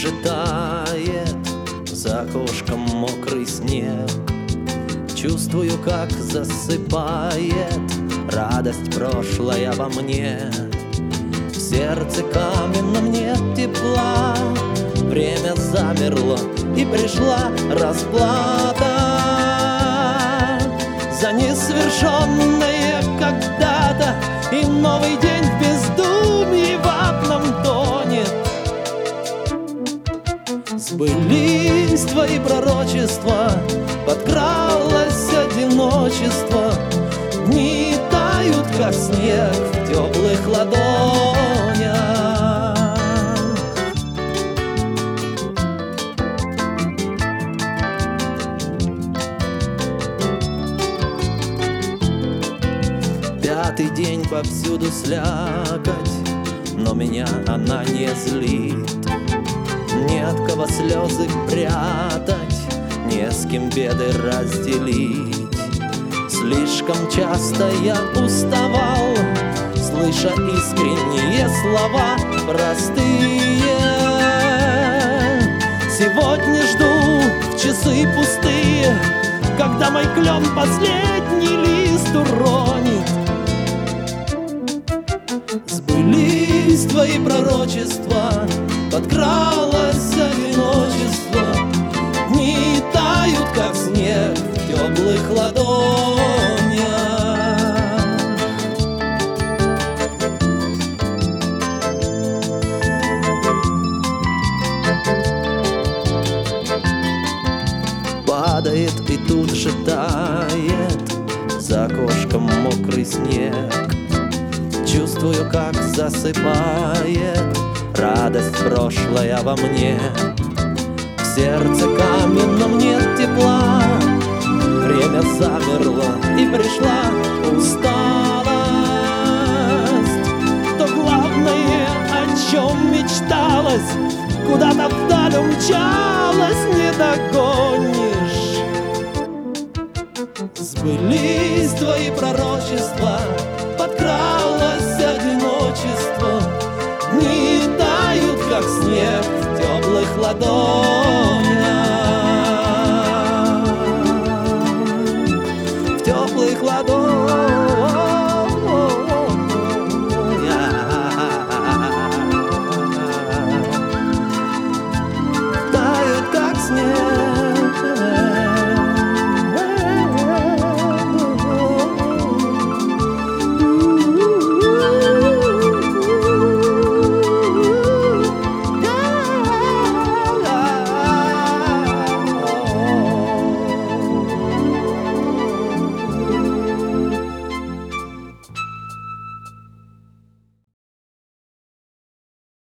же тает за окошком мокрый снег. Чувствую, как засыпает радость прошлая во мне. В сердце каменном нет тепла, время замерло и пришла расплата за несовершенное когда-то, и новый день в бездумье ватном тонет. Сбылись твои пророчества, подкралось одиночество. Дни тают, как снег в теплых ладонях. Пятый день повсюду слякоть, но меня она не злит. Не от кого слезы прятать, не с кем беды разделить. Слишком часто я уставал, слыша искренние слова простые. Сегодня жду в часы пустые, когда мой клен последний лист уронит. Сбылись твои пророчества, подкралось одиночество. Дни тают, как снег в теплых ладонях. Падает и тут же тает за окошком мокрый снег. Чувствую, как засыпает радость прошлая во мне. В сердце каменном нет тепла, время замерло и пришла усталость. То главное, о чем мечталось, куда-то вдаль умчалось, не догонишь. Сбылись твои пророчества, подкралось одиночество. Дни тают, как снег в теплых ладонях.